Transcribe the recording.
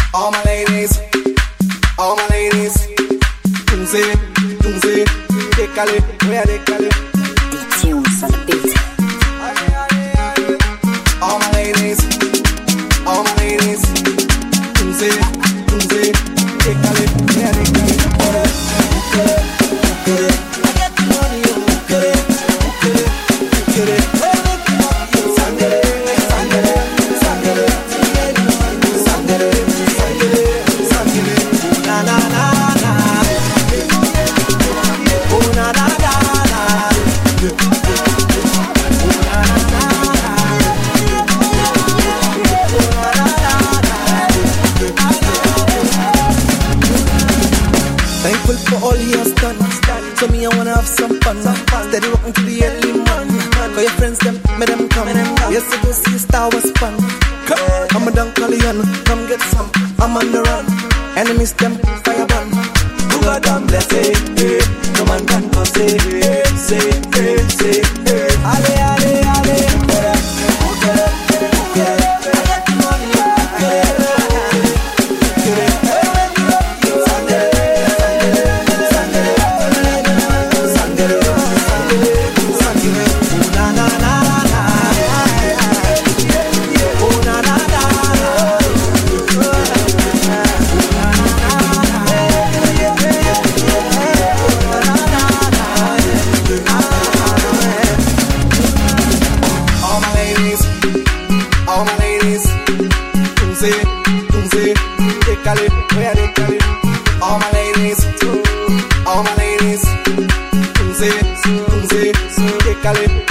All my ladies, Tunze, décalé, where décalé. Big tunes on the beat. All my ladies, Tunze, décalé, where décalé. I get the money, na na na na. Oh na na na na. Thankful for all he has done. So me I wanna have some fun. Steady walking to the early morning. Call your friends them, make them come. Yes, I go see Star was fun. I'm a Dunkalian, come get some. I'm on the run. Enemies them fire burn. Who got them blessed? No man can go say. Ale, ale, ale. All my ladies, Tunze, décalé, where décalé. All my ladies, Tunze, décalé.